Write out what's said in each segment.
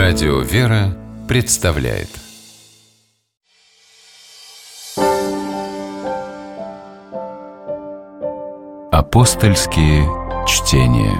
Радио «Вера» представляет Апостольские чтения.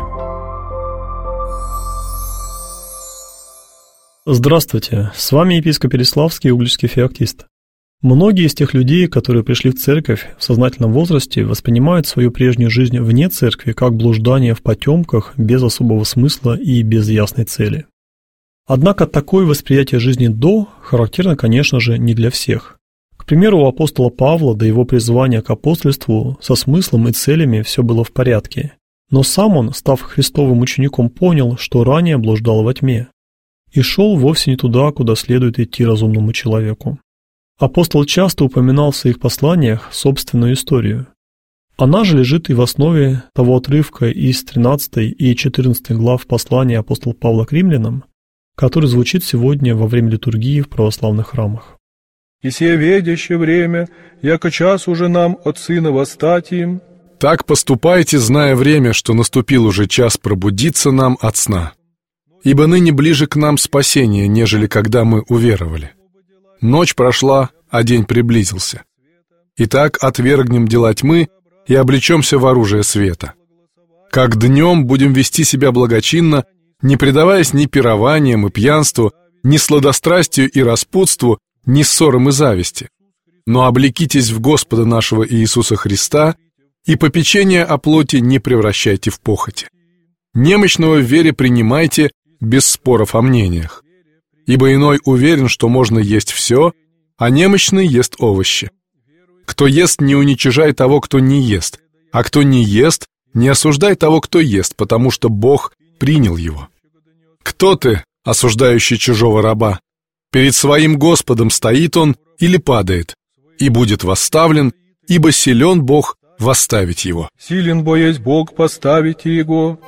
Здравствуйте, с вами епископ Переславский, Угличский феоктист. Многие из тех людей, которые пришли в церковь в сознательном возрасте, воспринимают свою прежнюю жизнь вне церкви как блуждание в потемках, без особого смысла и без ясной цели. Однако такое восприятие жизни до характерно, конечно же, не для всех. К примеру, у апостола Павла до его призвания к апостольству со смыслом и целями все было в порядке. Но сам он, став Христовым учеником, понял, что ранее блуждал во тьме, и шел вовсе не туда, куда следует идти разумному человеку. Апостол часто упоминал в своих посланиях собственную историю. Она же лежит и в основе того отрывка из 13 и 14 глав послания апостола Павла к римлянам, который звучит сегодня во время литургии в православных храмах. «И сие ведяще время, яко час уже нам от Сына восстать им». Так поступайте, зная время, что наступил уже час пробудиться нам от сна. Ибо ныне ближе к нам спасение, нежели когда мы уверовали. Ночь прошла, а день приблизился. Итак, отвергнем дела тьмы и облечемся в оружие света. Как днем будем вести себя благочинно, не предаваясь ни пированиям и пьянству, ни сладострастию и распутству, ни ссорам и зависти. Но облекитесь в Господа нашего Иисуса Христа и попечение о плоти не превращайте в похоти. Немощного в вере принимайте без споров о мнениях. Ибо иной уверен, что можно есть все, а немощный ест овощи. Кто ест, не уничижай того, кто не ест, а кто не ест, не осуждай того, кто ест, потому что Бог принял его. Кто ты, осуждающий чужого раба? Перед своим Господом стоит он или падает, и будет восставлен, ибо силен Бог восставить его. Силен бо есть Бог поставить его.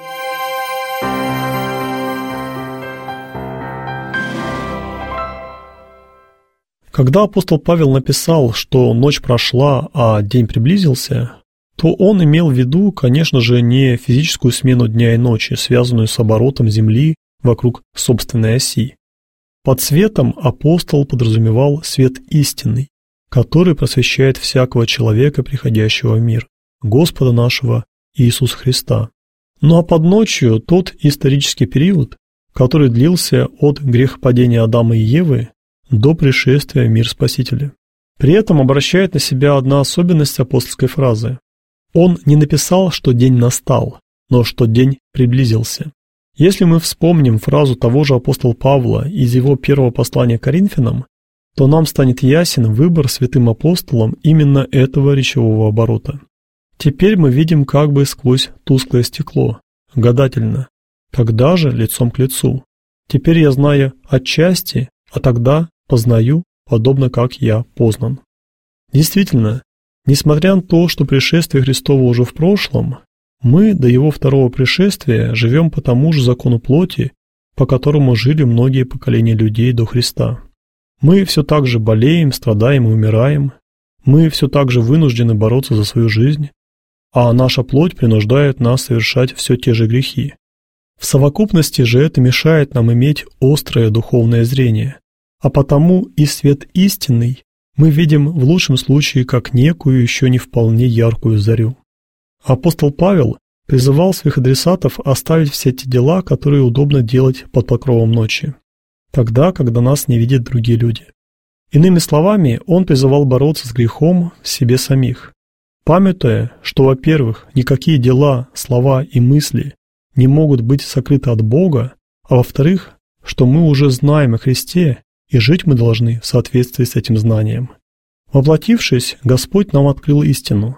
Когда апостол Павел написал, что ночь прошла, а день приблизился, то он имел в виду, конечно же, не физическую смену дня и ночи, связанную с оборотом Земли вокруг собственной оси. Под светом апостол подразумевал свет истинный, который просвещает всякого человека, приходящего в мир, Господа нашего Иисуса Христа. Ну а под ночью тот исторический период, который длился от грехопадения Адама и Евы до пришествия в мир Спасителя. При этом обращает на себя одна особенность апостольской фразы. Он не написал, что день настал, но что день приблизился. Если мы вспомним фразу того же апостола Павла из его первого послания к Коринфянам, то нам станет ясен выбор святым апостолом именно этого речевого оборота. Теперь мы видим как бы сквозь тусклое стекло, гадательно, когда же лицом к лицу. Теперь я знаю отчасти, а тогда познаю, подобно как я познан. Действительно, несмотря на то, что пришествие Христово уже в прошлом, мы до его второго пришествия живем по тому же закону плоти, по которому жили многие поколения людей до Христа. Мы все так же болеем, страдаем и умираем, мы все так же вынуждены бороться за свою жизнь, а наша плоть принуждает нас совершать все те же грехи. В совокупности же это мешает нам иметь острое духовное зрение, а потому и свет истинный мы видим в лучшем случае как некую еще не вполне яркую зарю. Апостол Павел призывал своих адресатов оставить все те дела, которые удобно делать под покровом ночи, тогда, когда нас не видят другие люди. Иными словами, он призывал бороться с грехом в себе самих, памятуя, что, во-первых, никакие дела, слова и мысли не могут быть сокрыты от Бога, а во-вторых, что мы уже знаем о Христе, и жить мы должны в соответствии с этим знанием. Воплотившись, Господь нам открыл истину.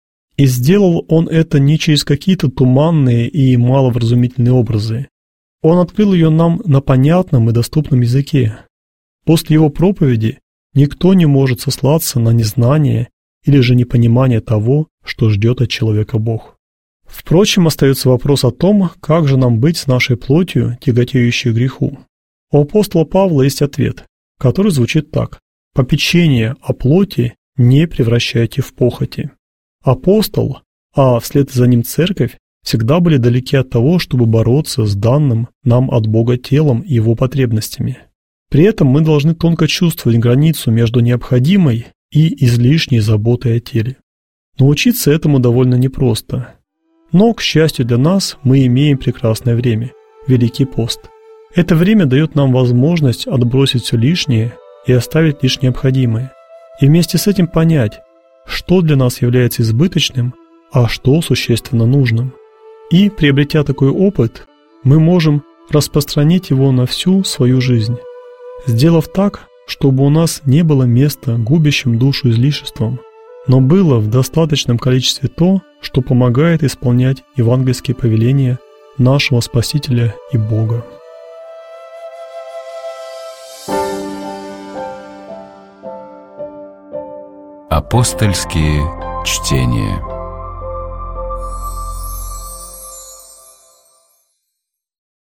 И сделал Он это не через какие-то туманные и маловразумительные образы. Он открыл ее нам на понятном и доступном языке. После Его проповеди никто не может сослаться на незнание или же непонимание того, что ждет от человека Бог. Впрочем, остается вопрос о том, как же нам быть с нашей плотью, тяготеющей к греху. У апостола Павла есть ответ, который звучит так: «Попечение о плоти не превращайте в похоти». Апостол, а вслед за ним церковь, всегда были далеки от того, чтобы бороться с данным нам от Бога телом и его потребностями. При этом мы должны тонко чувствовать границу между необходимой и излишней заботой о теле. Научиться этому довольно непросто. Но, к счастью для нас, мы имеем прекрасное время – Великий пост. Это время дает нам возможность отбросить все лишнее и оставить лишь необходимое. И вместе с этим понять, что для нас является избыточным, а что существенно нужным. И, приобретя такой опыт, мы можем распространить его на всю свою жизнь, сделав так, чтобы у нас не было места губящим душу излишествам, но было в достаточном количестве то, что помогает исполнять евангельские повеления нашего Спасителя и Бога. Апостольские чтения.